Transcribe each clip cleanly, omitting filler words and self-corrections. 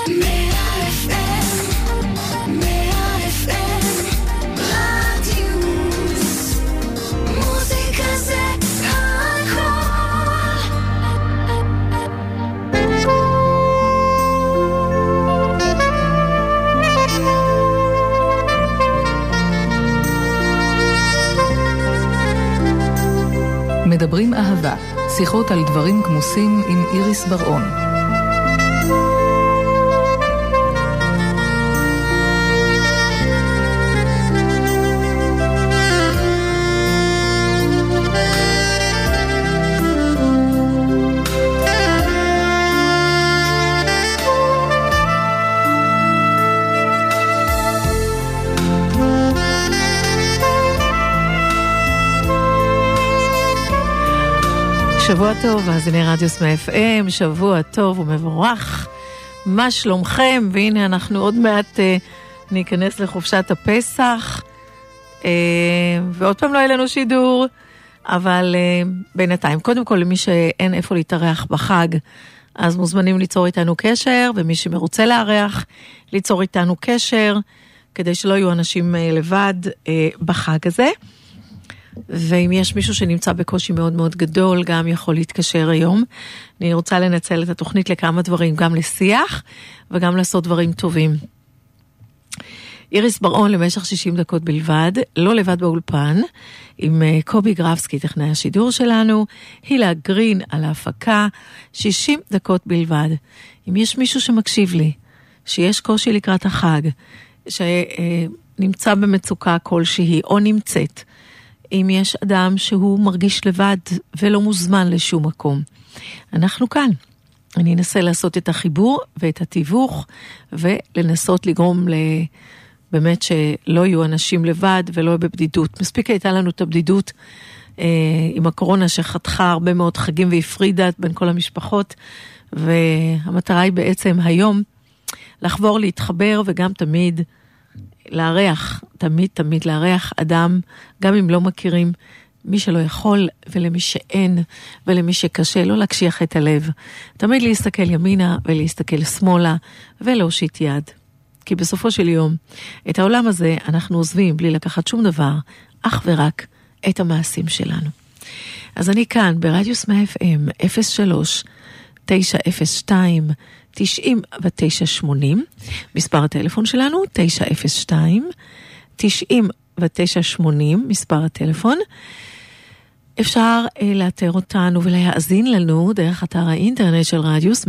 מדברים אהבה, שיחות על דברים כמוסים עם איריס ברעון. שבוע טוב, אז הנה רדיוס מ-FM, שבוע טוב ומבורך. מה שלומכם? והנה אנחנו עוד מעט ניכנס לחופשת הפסח, ועוד פעם לא יהיה לנו שידור, אבל בינתיים, קודם כל למי שאין איפה להתארח בחג, אז מוזמנים ליצור איתנו קשר, ומי שמרוצה לארח, ליצור איתנו קשר, כדי שלא יהיו אנשים לבד בחג הזה. ואם יש מישהו שנמצא בקושי מאוד מאוד גדול, גם יכול להתקשר היום. אני רוצה לנצל את התוכנית לכמה דברים, גם לשיח וגם לעשות דברים טובים. איריס ברעון למשך 60 דקות בלבד, לא לבד באולפן, עם קובי גרפסקי, טכנאי השידור שלנו, הילה גרין על ההפקה, 60 דקות בלבד. אם יש מישהו שמקשיב לי, שיש קושי לקראת החג, שנמצא במצוקה כלשהי או נמצאת, אם יש אדם שהוא מרגיש לבד ולא מוזמן לשום מקום. אנחנו כאן. אני אנסה לעשות את החיבור ואת התיווך, ולנסות לגרום באמת שלא יהיו אנשים לבד ולא בבדידות. מספיק הייתה לנו את הבדידות עם הקורונה שחתכה הרבה מאוד חגים והפרידה בין כל המשפחות, והמטרה היא בעצם היום לחבור, להתחבר וגם תמיד לארח, תמיד לארח אדם, גם אם לא מכירים, מי שלא יכול ולמי שאין ולמי שקשה, לא להקשיח את הלב. תמיד להסתכל ימינה ולהסתכל שמאלה ולהושיט יד. כי בסופו של יום, את העולם הזה אנחנו עוזבים בלי לקחת שום דבר, אך ורק את המעשים שלנו. אז אני כאן ברדיוס מ-FM 03-902-9980, מספר הטלפון שלנו 902-9980, מספר הטלפון. אפשר לאתר אותנו ולהאזין לנו דרך אתר האינטרנט של רדיוס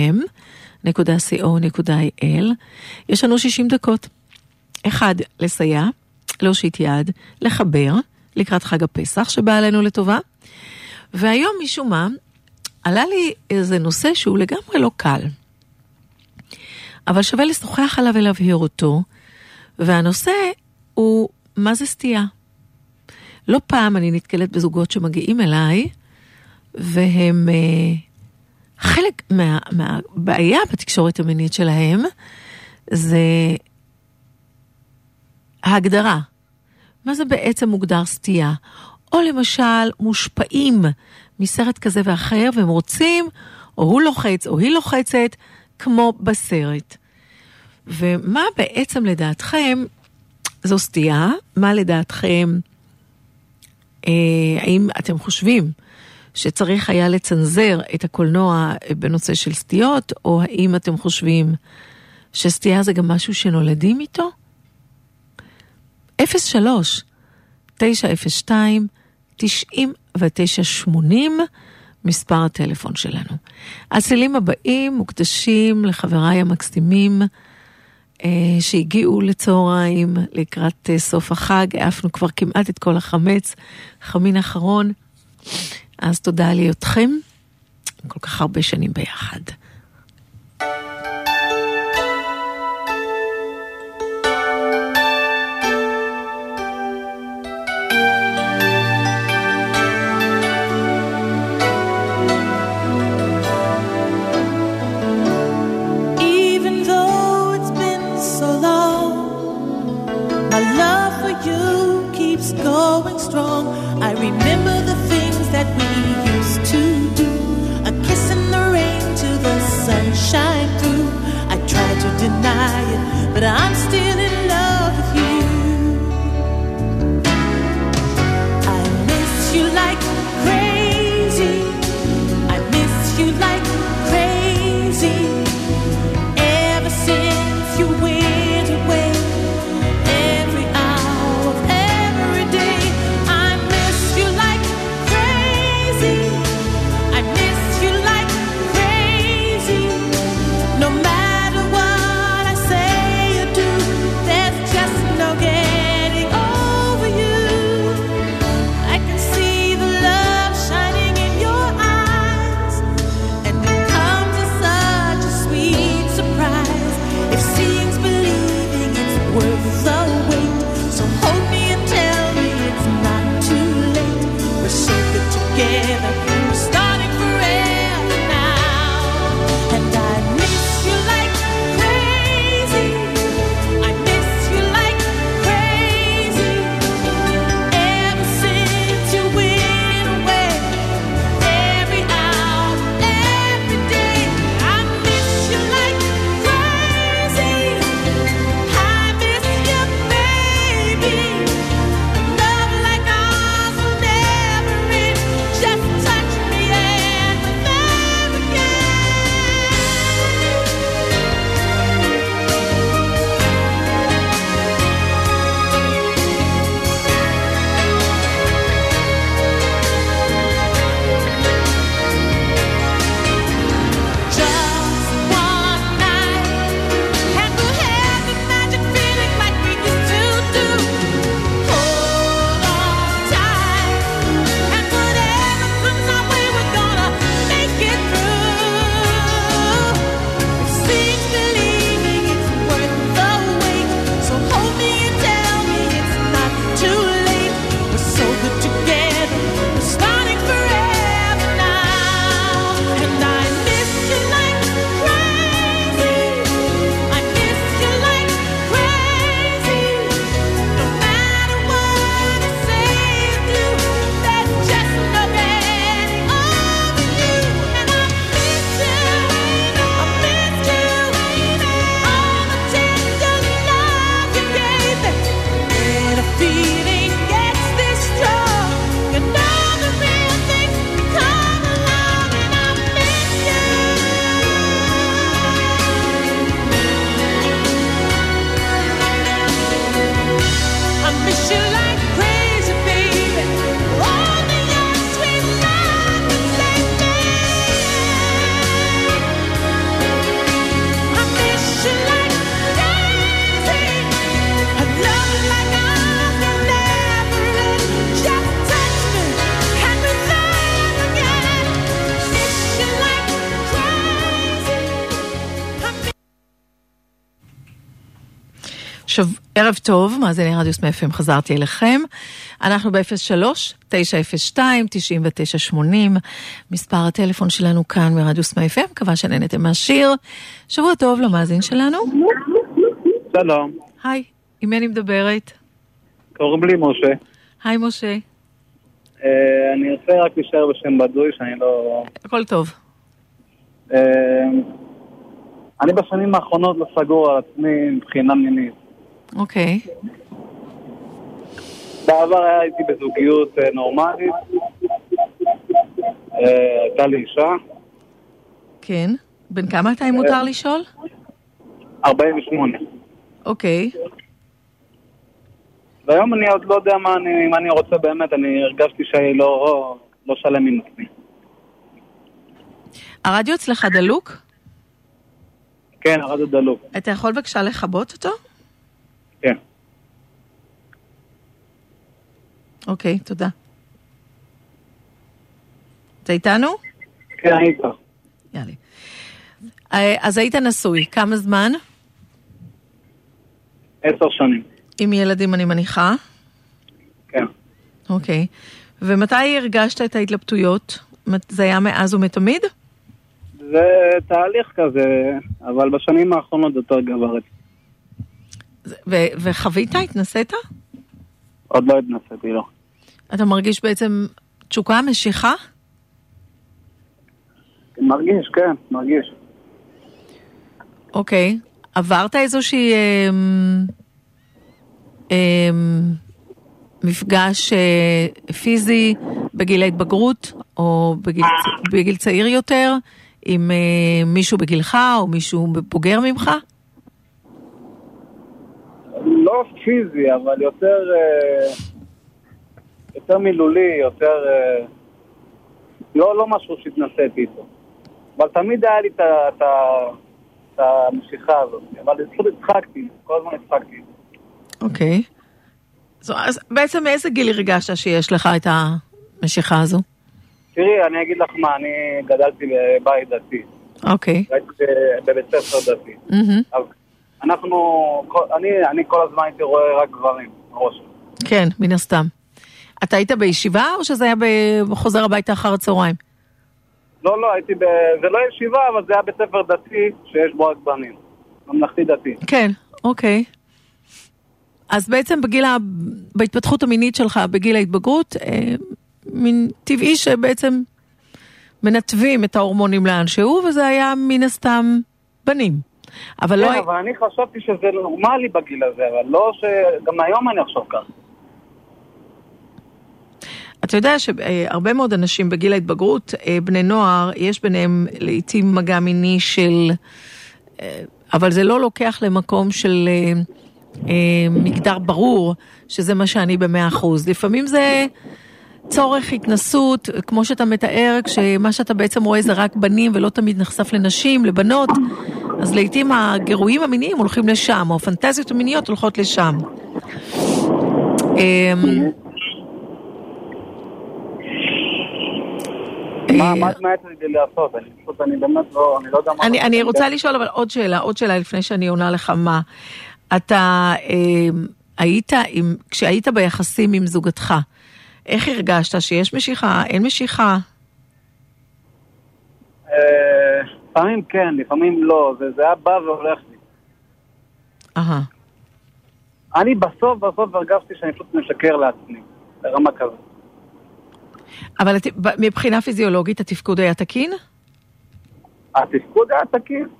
mfm.co.il. יש לנו 60 דקות. 1. לסייע, להושיט יד, לחבר לקראת חג הפסח שבא עלינו לטובה. והיום משום מה עלה לי איזה נושא שהוא לגמרי לא קל, אבל שווה לשוחח עליו ולהבהיר אותו. והנושא הוא מה זה סטייה. לא פעם אני נתקלת בזוגות שמגיעים אליי, והם חלק מהבעיה בתקשורת המינית שלהם, זה ההגדרה. מה זה בעצם מוגדר סטייה? או למשל מושפעים מסרט כזה ואחר, והם רוצים, או הוא לוחץ, או היא לוחצת, כמו בסרט. ומה בעצם לדעתכם זו סטייה? מה לדעתכם, האם אתם חושבים שצריך היה לצנזר את הקולנוע בנושא של סטיות, או האם אתם חושבים שסטייה זה גם משהו שנולדים איתו? 03-902-9980, מספר הטלפון שלנו. הצלילים הבאים מוקדשים לחבריי המקסימים שהגיעו לצהריים לקראת סוף החג. עפנו כבר כמעט את כל החמץ, חמין אחרון. אז תודה לי אתכם, כל כך הרבה שנים ביחד. Going strong. I remember the things that we used to do. A kiss in the rain to the If seeing's believing, it's worth the wait. So hold me and tell me it's not too late. We're so good together, we're starting forever now. And I miss you like crazy. I miss you like crazy. Ever since you went away, every hour, every day, I miss you like crazy. I miss you, baby. Love like ours will never end. Just touch me and we're there again. Just one night, and we'll have the magic feeling like we used to do. Hold on tight, and whatever comes our way, we're gonna make it through. If seeing's believing, it's worth the wait. So hold me and tell me it's not too late. We're so good together, we're starting forever now. And I miss you like crazy. I miss you like crazy. No matter what I say and do, there's just no getting over you. And I miss you. I miss you. All the tender love you gave me. When a feeling gets this strong, you know the real thing come along, and I miss you. I miss you like crazy, baby. Only your sweet love can save me. I miss you like crazy. A love like ours will never end. Just touch me and we're there again. Miss you like crazy. ערב טוב, מאזיני רדיו סמי FM, חזרתי אליכם. אנחנו ב-03-902-9980, מספר הטלפון שלנו כאן מרדיו סמי FM, מקווה שנהנתם מהשיר. שבוע טוב למאזין שלנו. שלום, היי, עם מי אני מדברת? קוראים לי משה. היי משה. אני רוצה רק להישאר בשם בדוי, שאני לא... הכל טוב. אני בשנים האחרונות לא סגור על עצמי מבחינה מינית. אוקיי. בעבר הייתי בזוגיות נורמלית, הייתה לי אישה. כן. בן כמה אתה, אם מותר לשאול? 48. אוקיי. והיום אני עוד לא יודע מה אני רוצה באמת, אני הרגשתי שאני לא שלם עם עצמי. הרדיו אצלך דלוק? כן, הרדיו דלוק. אתה יכול בבקשה לכבות אותו? כן. אוקיי, תודה. אתה איתנו? כן, אני איתך. יאללה. אז היית נשוי, כמה זמן? 10 שנים. עם ילדים אני מניחה? כן. אוקיי. ומתי הרגשת את ההתלבטויות? זה היה מאז ומתמיד? זה תהליך כזה, אבל בשנים האחרונות יותר גברת. וחווית? התנסית? עוד לא התנסיתי, לא. אתה מרגיש בעצם תשוקה, משיכה? מרגיש, כן, מרגיש. אוקיי. עברת איזושהי מפגש פיזי בגיל ההתבגרות, או בגיל צעיר יותר, עם מישהו בגילך, או מישהו בוגר ממך? לא פיזי, אבל יותר מילולי, יותר... לא משהו שהתנסיתי איתו. אבל תמיד היה לי את המשיכה הזאת. אבל פשוט הצחקתי, כל הזמן הצחקתי. אוקיי. אז בעצם מאיזה גיל הרגשת שיש לך את המשיכה הזו? תראי, אני אגיד לך מה, אני גדלתי בבית דתי. אוקיי. הייתי בבית ספר דתי. אני כל הזמן הייתי רואה רק גברים, ראש. כן, מן הסתם. אתה היית בישיבה או שזה היה בחוזר הביתה אחר הצהריים? לא, זה לא ישיבה, אבל זה היה בית ספר דתי שיש בו רק בנים. ממלכתי דתי. כן, אוקיי. אז בעצם בהתפתחות המינית שלך, בגיל ההתבגרות, מין טבעי שבעצם מנתבים את ההורמונים לאן שהוא, וזה היה מן הסתם בנים. אבל כן, אבל אני חשבתי שזה נורמלי בגיל הזה, אבל לא שגם היום אני אחשוב כך. אתה יודע שהרבה מאוד אנשים בגיל ההתבגרות, בני נוער, יש ביניהם לעתים מגע מיני של, אבל זה לא לוקח למקום של מגדר ברור, שזה מה שאני ב100%. לפעמים זה צורך התנסות, כמו שאתה מתאר, כשמה שאתה בעצם רואה זה רק בנים ולא תמיד נחשף לנשים, לבנות, אז לעתים הגירויים המיניים הולכים לשם, או הפנטזיות המיניות הולכות לשם. מה את רגיל לעשות? אני באמת לא יודע מה... אני רוצה לשאול אבל עוד שאלה לפני שאני עונה לך מה. אתה היית, כשהיית ביחסים עם זוגתך, איך הרגשת שיש משיכה, אין משיכה? לפעמים כן, לפעמים לא, זה היה בא והולך לי. אני בסוף הרגשתי שאני פשוט משקר לעצמי, ברמה כזאת. אבל מבחינה פיזיולוגית התפקוד היה תקין? התפקוד היה תקין.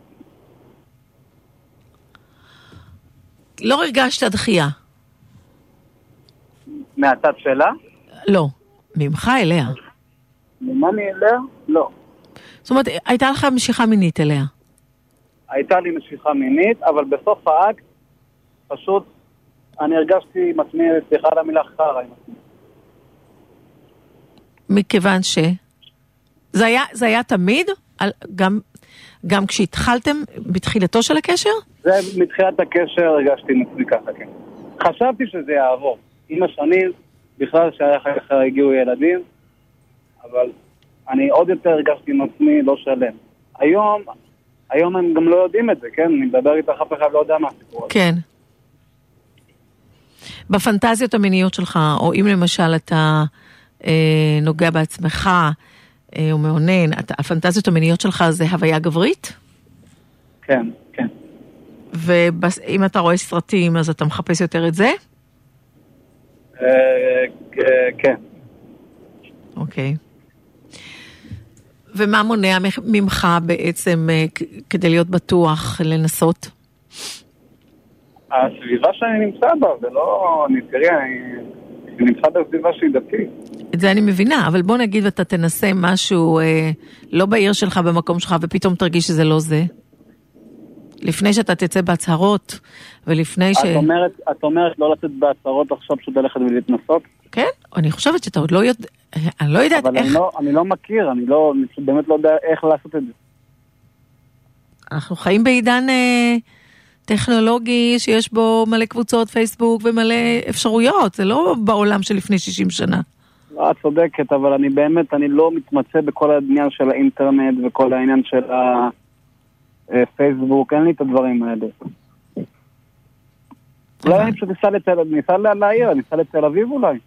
לא הרגשת דחייה? מהצד שלה? לא, ממך אליה. ממני אליה? לא. זאת אומרת, הייתה לך משיכה מינית אליה? הייתה לי משיכה מינית, אבל בסוף האקט פשוט אני הרגשתי עם עצמי, סליחה על המילה חרא עם עצמי. מכיוון ש... זה היה תמיד? גם כשהתחלתם בתחילתו של הקשר? זה מתחילת הקשר הרגשתי עם עצמי ככה, כן. חשבתי שזה יעבור. עם השנים, בכלל שאחר כך הגיעו ילדים, אבל אני עוד יותר הרגשתי עם עצמי לא שלם. היום הם גם לא יודעים את זה, כן? אני מדבר איתך, אף אחד לא יודע מה הסיפור הזה. כן. בפנטזיות המיניות שלך, או אם למשל אתה נוגע בעצמך, או מעונן, הפנטזיות המיניות שלך זה הוויה גברית? כן, כן. ואם אתה רואה סרטים, אז אתה מחפש יותר את זה? כן. אוקיי. ומה מונע ממך בעצם כדי להיות בטוח לנסות? הסביבה שאני נמצא בה, זה לא... אני נמצא בסביבה שהיא דתית. את זה אני מבינה, אבל בוא נגיד ואתה תנסה משהו לא בעיר שלך, במקום שלך, ופתאום תרגיש שזה לא זה. לפני שאתה תצא בהצהרות, ולפני ש... את אומרת לא לצאת בהצהרות עכשיו פשוט ללכת ולהתנסות? כן, אני חושבת שאתה עוד לא יודע... אני לא יודעת איך... אבל אני לא מכיר, אני באמת לא יודע איך לעשות את זה. אנחנו חיים בעידן טכנולוגי שיש בו מלא קבוצות פייסבוק ומלא אפשרויות, זה לא בעולם של לפני 60 שנה. לא, את צודקת, אבל אני לא מתמצא בכל העניין של האינטרנט וכל העניין של הפייסבוק, אין לי את הדברים האלה. אולי אני פשוט ניסה לעיר, ניסה לתל אביב אולי.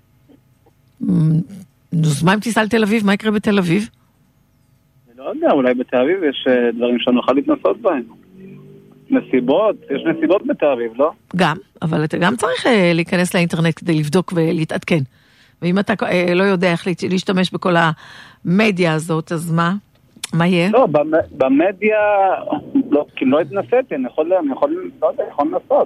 אז מה אם תיסע לתל אביב? מה יקרה בתל אביב? אני לא יודע, אולי בתל אביב יש דברים שנוכל להתנסות בהם. נסיבות, יש נסיבות בתל אביב, לא? גם, אבל אתה גם צריך להיכנס לאינטרנט כדי לבדוק ולהתעדכן. ואם אתה לא יודע איך להשתמש בכל המדיה הזאת, אז מה יהיה? לא, במדיה, לא, כי לא התנסיתי, אני יכול לנסות.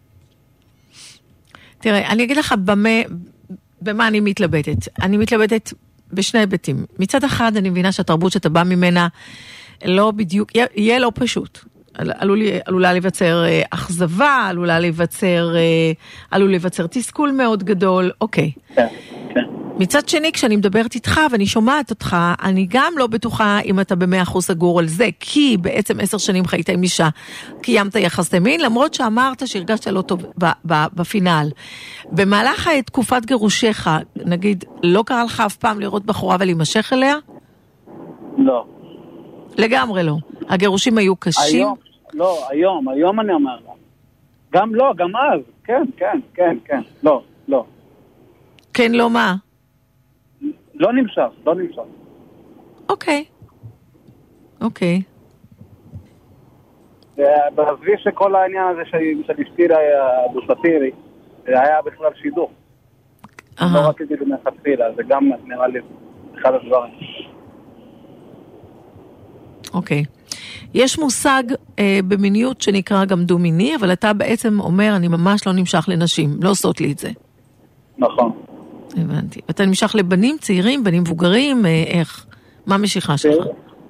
תראה, אני אגיד לך במה אני מתלבטת. אני מתלבטת בשני היבטים. מצד אחד, אני מבינה שהתרבות שאתה בא ממנה לא בדיוק, יהיה לא פשוט. עלולה להיווצר אכזבה, עלול להיווצר תסכול מאוד גדול, אוקיי. כן. מצד שני, כשאני מדברת איתך ואני שומעת אותך, אני גם לא בטוחה אם אתה ב100% סגור על זה, כי בעצם 10 שנים חיית עם אישה, קיימת יחסי מין, למרות שאמרת שהרגשת לא טוב בפינל. במהלך תקופת גירושיך, נגיד, לא קרה לך אף פעם לראות בחורה ולהימשך אליה? לא. לגמרי לא. הגירושים היו קשים? היום אני אומר לה. גם לא, גם אז. כן. לא. כן, לא מה? לא נמשך. אוקיי. בעזבי שכל העניין הזה של אשתי הדוסטירי, זה היה בכלל שידור. לא רציתי מלכתחילה, זה גם נראה לי אחד הדברים. אוקיי. יש מושג במיניות שנקרא גם דו-מיני, אבל אתה בעצם אומר, אני ממש לא נמשך לנשים, לא עושות לי את זה. נכון. הבנתי. אתה נמשך לבנים צעירים, בנים מבוגרים, איך? מה המשיכה שלך?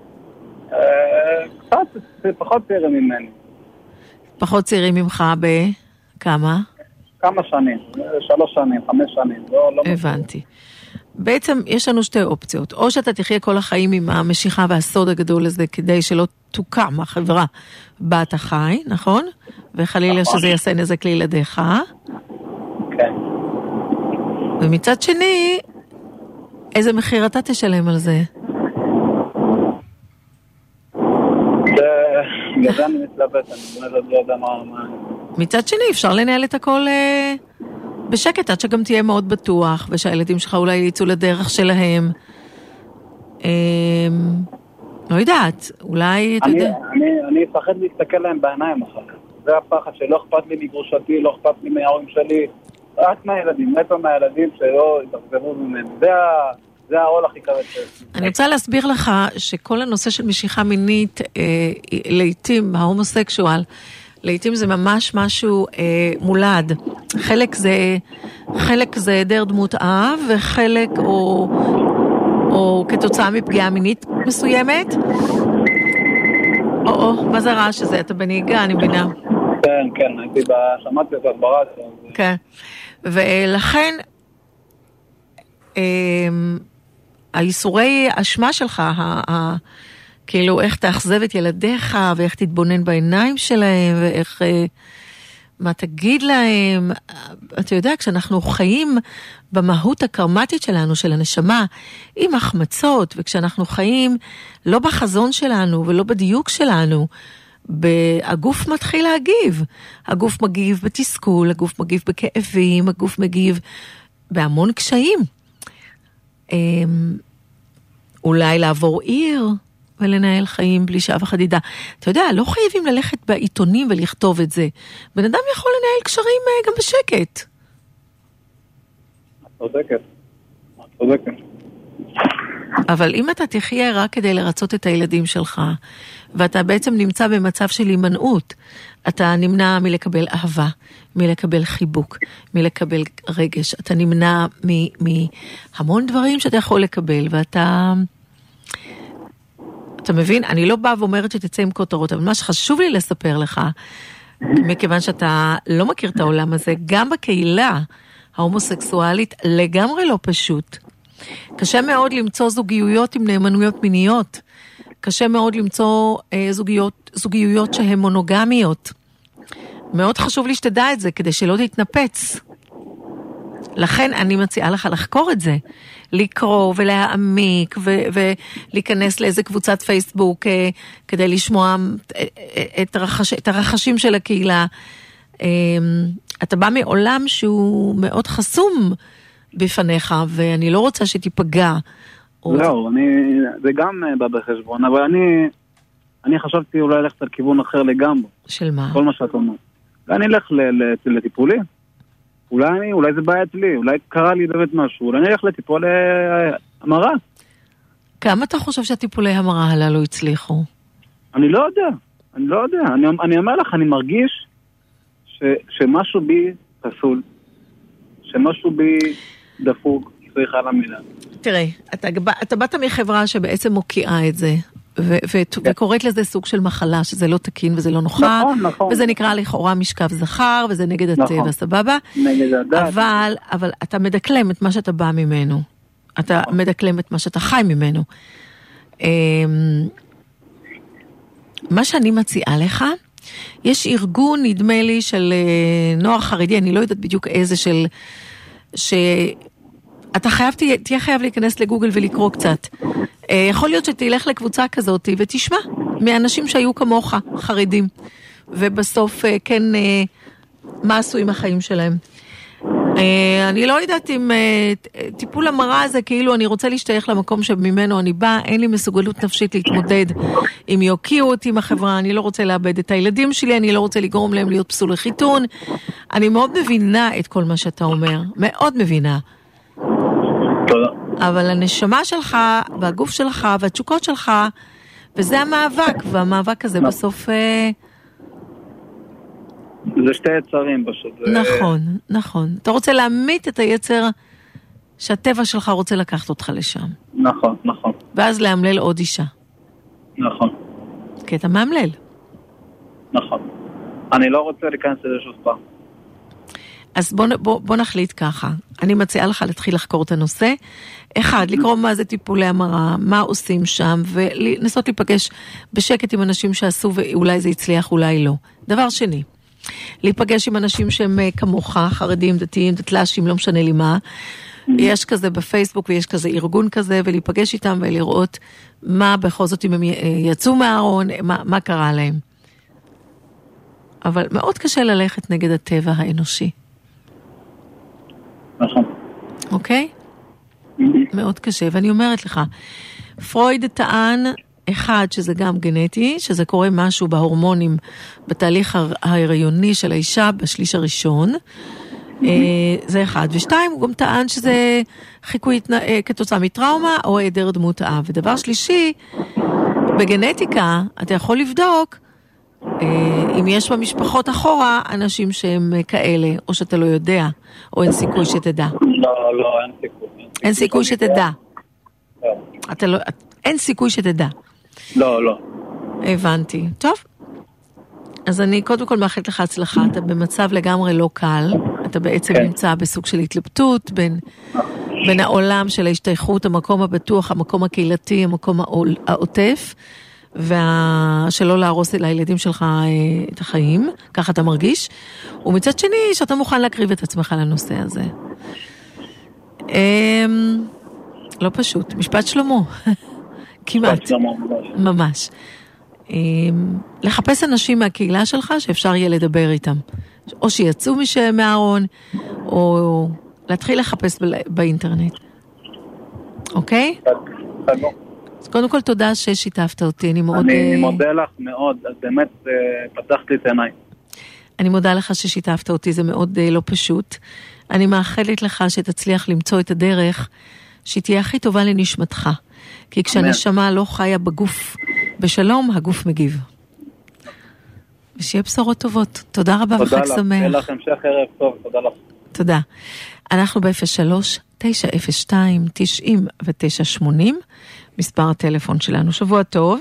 קצת, פחות צעירים ממני. פחות צעירים ממך בכמה? כמה שנים, 3 שנים, 5 שנים. לא הבנתי. בעצם יש לנו שתי אופציות. או שאתה תחיה כל החיים עם המשיכה והסוד הגדול הזה, כדי שלא תוקם החברה בה אתה חי, נכון? וחלילה שזה יעשה נזק לילדיך. כן. ומצד שני, איזה מחיר אתה תשלם על זה? זה אני מתלבט, אני לא יודע מה... מצד שני, אפשר לנהל את הכל בשקט, עד שגם תהיה מאוד בטוח, ושהילדים שלך אולי יצאו לדרך שלהם. לא יודעת, אולי, אתה יודע. אני אפחד להסתכל להם בעיניים אחר כך. זה הפחד שלא אכפת לי מגרושתי, לא אכפת לי מההורים שלי. רק מהילדים, נטו מהילדים שלא יתחזרו ממנו. זה העול הכי כבד שיש. אני רוצה להסביר לך שכל הנושא של משיכה מינית, לעתים, ההומוסקשואל, לעתים זה ממש משהו מולד. חלק זה היעדר דמות אב, וחלק או כתוצאה מפגיעה מינית מסוימת. מה זה רעש הזה? אתה בנהיגה, אני מבינה. כן, הייתי שמעתי את ברדיו. כן. ולכן, היסורי אשמה שלך, כאילו איך תאכזב את ילדיך, ואיך תתבונן בעיניים שלהם, ואיך, מה תגיד להם. אתה יודע, כשאנחנו חיים במהות הקרמטית שלנו, של הנשמה, עם החמצות, וכשאנחנו חיים לא בחזון שלנו, ולא בדיוק שלנו, הגוף מתחיל להגיב. הגוף מגיב בתסכול, הגוף מגיב בכאבים, הגוף מגיב בהמון קשיים. אולי לעבור עיר ולנהל חיים בלי שעה וחדידה. אתה יודע, לא חייבים ללכת בעיתונים ולכתוב את זה. בן אדם יכול לנהל קשרים גם בשקט. צודקת. אבל אם אתה תחיה רק כדי לרצות את הילדים שלך, ואתה בעצם נמצא במצב של הימנעות, אתה נמנע מלקבל אהבה, מלקבל חיבוק, מלקבל רגש, אתה נמנע מהמון דברים שאתה יכול לקבל, ואתה... אתה מבין? אני לא באה ואומרת שתצא עם כותרות, אבל מה שחשוב לי לספר לך, מכיוון שאתה לא מכיר את העולם הזה, גם בקהילה ההומוסקסואלית לגמרי לא פשוט. קשה מאוד למצוא זוגיות עם נאמנויות מיניות. קשה מאוד למצוא זוגיות שהן מונוגמיות. מאוד חשוב לי שתדע את זה, כדי שלא תתנפץ. לכן אני מציעה לך לחקור את זה. לקרוא ולהעמיק ולהיכנס לאיזה קבוצת פייסבוק כדי לשמוע את הרחשים של הקהילה. אתה בא מעולם שהוא מאוד חסום בפניך, ואני לא רוצה שתיפגע. לא, זה גם בא בחשבון, אבל אני חשבתי אולי ללכת על כיוון אחר לגמרי. של מה? כל מה שאת אומרת. ואני אלך לטיפולי. אולי זה בעיית לי, אולי קרה לי באמת משהו, אולי אני אלך לטיפול המרה. כמה אתה חושב שהטיפולי המרה הללו הצליחו? אני לא יודע. אני אומר לך, אני מרגיש שמשהו בי פסול, שמשהו בי דפוק, סליחה על המילה. תראה, אתה באת מחברה שבעצם מוקיעה את זה, וקוראת לזה סוג של מחלה, שזה לא תקין וזה לא נוחה, וזה נקרא לכאורה משכב זכר, וזה נגד הטבע, סבבה? נגד הדת. אבל אתה מדקלם את מה שאתה בא ממנו, אתה מדקלם את מה שאתה חי ממנו. מה שאני מציעה לך, יש ארגון, נדמה לי, של נוער חרדי, אני לא יודעת בדיוק איזה אתה תהיה חייב להיכנס לגוגל ולקרוא קצת. יכול להיות שתלך לקבוצה כזאת ותשמע מאנשים שהיו כמוך, חרדים, ובסוף כן מה עשו עם החיים שלהם. אני לא יודעת אם טיפול המרה זה כאילו אני רוצה להשתייך למקום שממנו אני באה, אין לי מסוגלות נפשית להתמודד אם יוקיעו אותי מהחברה, אני לא רוצה לאבד את הילדים שלי, אני לא רוצה לגרום להם להיות פסולי חיתון. אני מאוד מבינה את כל מה שאתה אומר, מאוד מבינה. תודה. אבל הנשמה שלך והגוף שלך והתשוקות שלך, וזה המאבק, והמאבק הזה בסוף... זה שתי יצרים פשוט. נכון, נכון. אתה רוצה להמית את היצר שהטבע שלך רוצה לקחת אותך לשם. נכון, נכון. ואז להמלל עוד אישה. נכון. כי אתה מאמלל. נכון. אני לא רוצה להיכנס לזה שוב פעם. אז בוא נחליט ככה. אני מציעה לך להתחיל לחקור את הנושא. אחד, לקרוא מה זה טיפולי המרה, מה עושים שם, ולנסות להיפגש בשקט עם אנשים שעשו, ואולי זה הצליח, אולי לא. דבר שני, להיפגש עם אנשים שהם כמוך, חרדים, דתיים, דתל"שים, לא משנה לי מה. יש כזה בפייסבוק ויש כזה ארגון כזה, ולהיפגש איתם ולראות מה בכל זאת אם הם יצאו מהארון, מה קרה להם. אבל מאוד קשה ללכת נגד הטבע האנושי. נכון. אוקיי? מאוד קשה, ואני אומרת לך, פרויד טען, אחד, שזה גם גנטי, שזה קורה משהו בהורמונים, בתהליך ההיריוני של האישה בשליש הראשון, זה אחד. ושתיים, הוא גם טען שזה חיקוי כתוצאה מטראומה או היעדר דמות אב. ודבר שלישי, בגנטיקה אתה יכול לבדוק אם יש במשפחות אחורה אנשים שהם כאלה, או שאתה לא יודע, או אין סיכוי שתדע. לא, אין סיכוי. אין סיכוי שתדע. אין סיכוי שתדע. לא. הבנתי. טוב. אז אני קודם כל מאחלת לך הצלחה, אתה במצב לגמרי לא קל, אתה בעצם נמצא בסוג של התלבטות בין העולם של ההשתייכות, המקום הבטוח, המקום הקהילתי, המקום העוטף, ושלא להרוס לילדים שלך את החיים, ככה אתה מרגיש, ומצד שני שאתה מוכן להקריב את עצמך לנושא הזה. לא פשוט, משפט שלמה, כמעט, ממש. לחפש אנשים מהקהילה שלך שאפשר יהיה לדבר איתם, או שיצאו מהארון, או להתחיל לחפש באינטרנט. אוקיי? אז קודם כל תודה ששיתפת אותי, אני מודה לך מאוד, באמת פתחת לי את העיניים. אני מודה לך ששיתפת אותי, זה מאוד לא פשוט. אני מאחלת לך שתצליח למצוא את הדרך שתהיה הכי טובה לנשמתך, כי כשהנשמה לא חיה בגוף בשלום, הגוף מגיב. ושיהיה בשורות טובות. תודה רבה וחג שמח. תודה לך, המשך ערב טוב, תודה לך. תודה. אנחנו ב-03-902-9980, מספר הטלפון שלנו. שבוע טוב.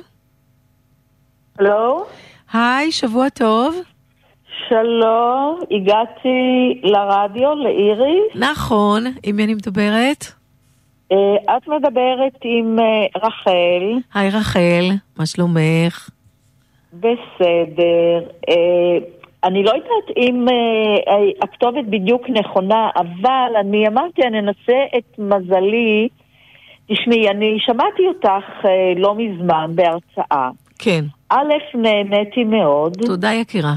הלו? היי, שבוע טוב. שלום, הגעתי לרדיו, לאירי. נכון, עם מי אני מדברת? את מדברת עם רחל. היי רחל, מה שלומך? בסדר. אני לא יודעת אם הכתובת בדיוק נכונה, אבל אני אמרתי, אני אנסה את מזלי. תשמעי, אני שמעתי אותך לא מזמן בהרצאה. כן. א', נהניתי מאוד. תודה יקירה.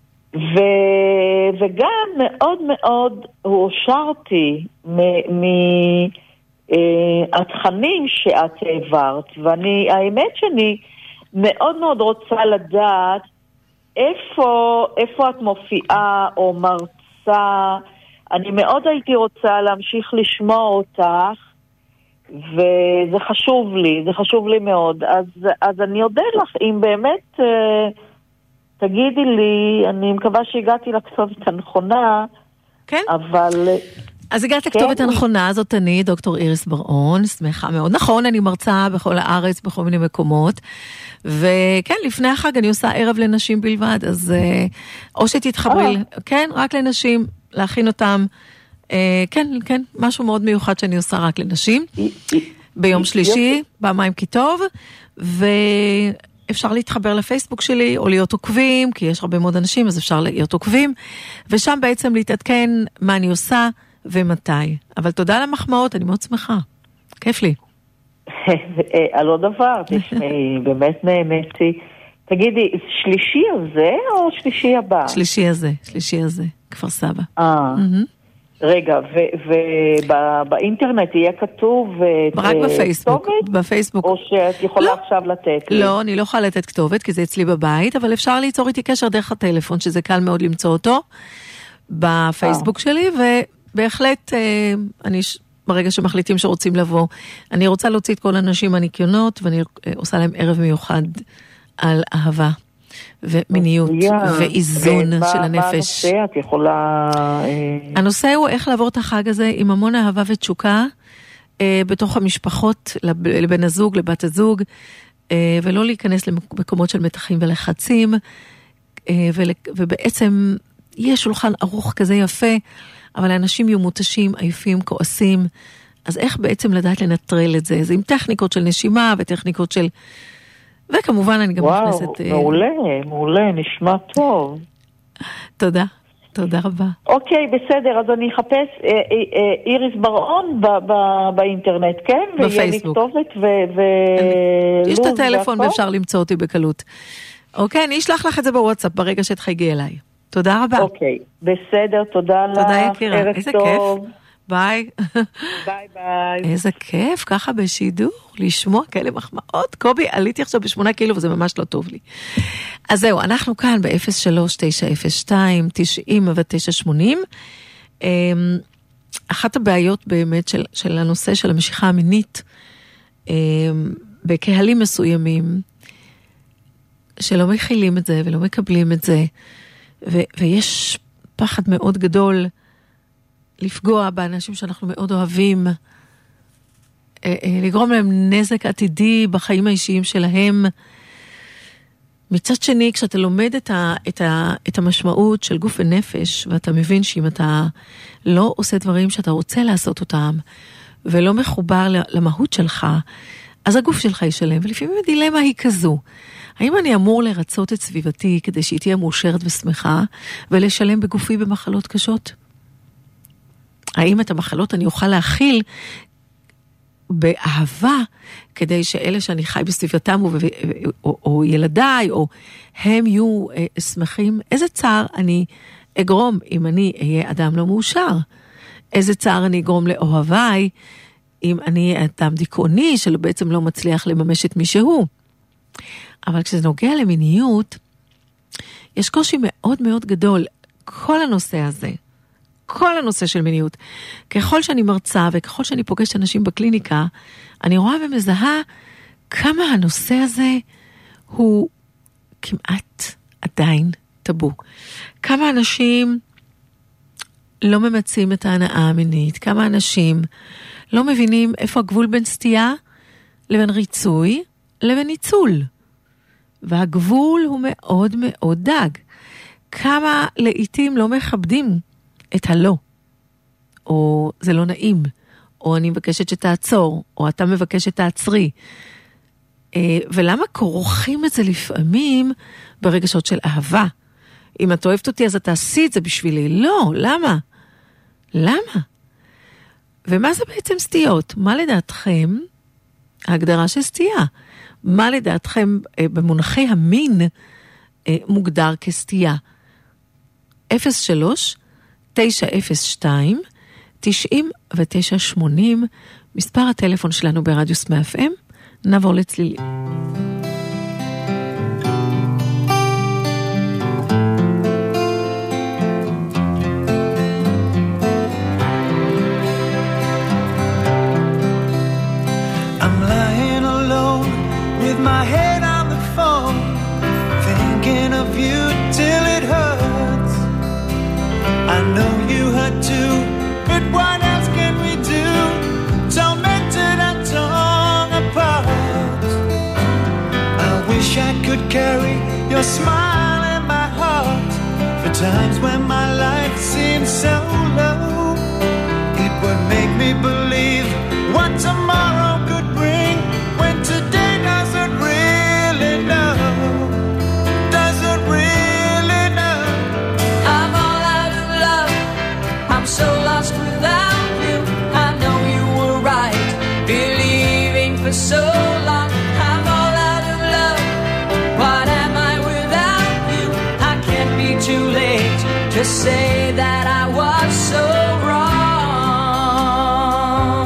וגם מאוד מאוד הושרתי מהתכנים שאת העברת, האמת שאני מאוד מאוד רוצה לדעת איפה את מופיעה או מרצה. אני מאוד הייתי רוצה להמשיך לשמוע אותך, וזה חשוב לי מאוד. אז אני אודה לך אם באמת תגידי לי, אני מקווה שהגעתי לכתובת הנכונה. כן. אבל אז הגעת לכתובת הנכונה, זאת אני, דוקטור איריס בר-און, שמחה מאוד. נכון, אני מרצה בכל הארץ, בכל מיני מקומות, וכן, לפני החג אני עושה ערב לנשים בלבד, אז או שתתחברי, כן, רק לנשים, להכין אותם, כן, משהו מאוד מיוחד שאני עושה רק לנשים, ביום שלישי, פעמיים כי טוב, אפשר להתחבר לפייסבוק שלי, או להיות עוקבים, כי יש הרבה מאוד אנשים, אז אפשר להיות עוקבים, ושם בעצם להתעדכן מה אני עושה, ומתי. אבל תודה על המחמאות, אני מאוד שמחה. כיף לי. על עוד דבר, תשמעי, באמת נהניתי. תגידי, שלישי הזה או שלישי הבא? שלישי הזה. כפר סבא. רגע, ובאינטרנט יהיה כתוב רק בפייסבוק, כתובת? בפייסבוק. או שאת יכולה עכשיו לתת לי? לא, אני לא יכולה לתת כתובת, כי זה אצלי בבית, אבל אפשר ליצור איתי קשר דרך הטלפון, שזה קל מאוד למצוא אותו בפייסבוק שלי, ובהחלט, ברגע שמחליטים שרוצים לבוא, אני רוצה להוציא את כל האנשים הניקיונות, ואני עושה להם ערב מיוחד על אהבה. ומיניות ואיזון של הנפש. מה הנושא? את יכולה... הנושא הוא איך לעבור את החג הזה עם המון אהבה ותשוקה בתוך המשפחות, לבן הזוג, לבת הזוג, ולא להיכנס למקומות של מתחים ולחצים, ובעצם יהיה שולחן ארוך כזה יפה, אבל האנשים יהיו מותשים, עייפים, כועסים, אז איך בעצם לדעת לנטרל את זה? זה עם טכניקות של נשימה וטכניקות של... וכמובן אני גם נכנסת... וואו, מעולה, נשמע טוב. תודה, תודה רבה. אוקיי, בסדר, אז אני אחפש איריס בר-און באינטרנט, כן? בפייסבוק. ויהיה לי כתובת ולוז. יש את הטלפון ואפשר למצוא אותי בקלות. אוקיי, אני אשלח לך את זה בוואטסאפ ברגע שתחייגי אליי. תודה רבה. אוקיי, בסדר, תודה לך. תודה יקירה, איזה כיף. ביי. ביי ביי. איזה כיף, ככה בשידור, לשמוע כאלה מחמאות. קובי, עליתי עכשיו ב8 קילו וזה ממש לא טוב לי. אז זהו, אנחנו כאן ב-03-902-90-980. אחת הבעיות באמת של הנושא של המשיכה המינית, בקהלים מסוימים, שלא מכילים את זה ולא מקבלים את זה, ויש פחד מאוד גדול, לפגוע באנשים שאנחנו מאוד אוהבים, לגרום להם נזק עתידי בחיים האישיים שלהם. מצד שני, כשאתה לומד את המשמעות של גוף ונפש, ואתה מבין שאם אתה לא עושה דברים שאתה רוצה לעשות אותם, ולא מחובר למהות שלך, אז הגוף שלך ישלם. ולפעמים הדילמה היא כזו, האם אני אמור לרצות את סביבתי כדי שהיא תהיה מאושרת ושמחה, ולשלם בגופי במחלות קשות? האם את המחלות אני אוכל להכיל באהבה, כדי שאלה שאני חי בסביבתם, או ילדיי, או הם יהיו שמחים? איזה צער אני אגרום אם אני אהיה אדם לא מאושר? איזה צער אני אגרום לאוהביי, אם אני אהיה אדם דיכאוני, שלא בעצם לא מצליח לממש את מי שהוא? אבל כשזה נוגע למיניות, יש קושי מאוד מאוד גדול. כל הנושא הזה, כל הנושא של מיניות, ככל שאני מרצה וככל שאני פוגשת אנשים בקליניקה, אני רואה ומזהה כמה הנושא הזה הוא כמעט עדיין טאבו. כמה אנשים לא ממצים את ההנאה המינית, כמה אנשים לא מבינים איפה הגבול בין סטייה לבין ריצוי לבין ניצול. והגבול הוא מאוד מאוד דק. כמה לעתים לא מכבדים את הלא, או זה לא נעים, או אני מבקשת שתעצור, או אתה מבקש שתעצרי. ולמה כורכים את זה לפעמים ברגשות של אהבה? אם את אוהבת אותי אז את תעשי את זה בשבילי. לא, למה? למה? ומה זה בעצם סטיות? מה לדעתכם ההגדרה של סטייה? מה לדעתכם במונחי המין מוגדר כסטייה? 03-902-90-980, מספר הטלפון שלנו ברדיוס 100 FM. נעבור לצלילים. I'm lying alone with my head on the phone, thinking of you till it hurts. I know you hurt too, but what else can we do? Tormented and torn apart. I wish I could carry your smile in my heart for times when my life seems so low. It would make me believe what tomorrow could bring, when today doesn't really know. Doesn't really know. I'm all out of love. I'm so lost without you. I know you were right, believing for so long. I'm all out of love. What am I without you? I can't be too late. to say that I was so wrong.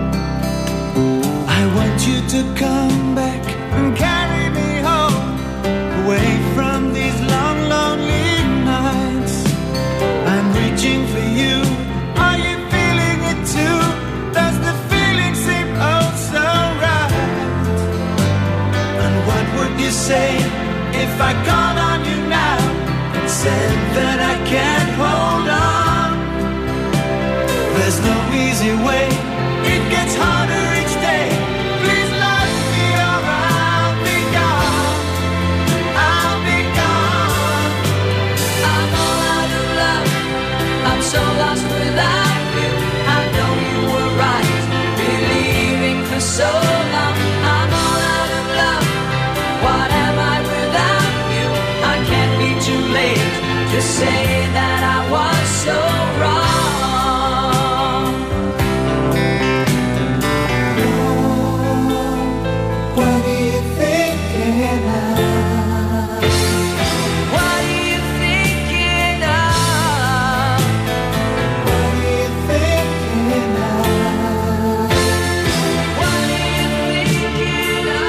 I want you to come back and carry me home, away from these long, lonely nights. I'm reaching for you. Are you feeling it too? Does the feeling seem oh so right? And what would you say if I called on you now and said that I can't hold on? There's no easy way. It gets harder each day. Please love me or I'll be gone. I'll be gone. I'm all out of love. I'm so lost without you. I know you were right, believing for so long. I'm all out of love. What am I without you? I can't be too late to say that I was so wrong. What are you thinking of? What are you thinking of? What are you thinking of? What are you thinking of?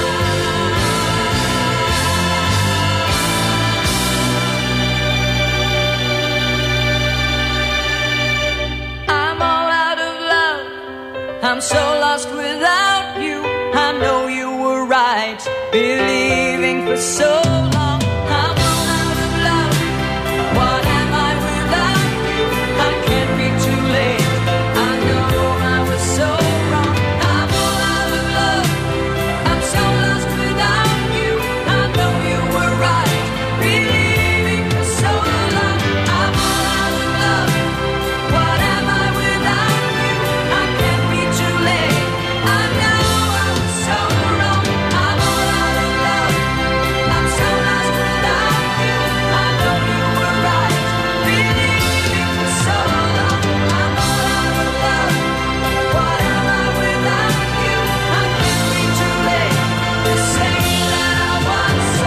I'm all out of love. I'm so lost without you. I know you were right, believing for so long. I'm all out of love. What am I without you? I can't be too late. I know I was so wrong. I'm all out of love. I'm so lost without you. I know you were right, believing for so long. I'm all out of love. What am I without you? I can't be too late. I know I was so wrong. I'm all out of love. I'm so lost without you. I know you were right, believing for so long. I'm all out of love. What am I without you? I can't be too late to say that I was so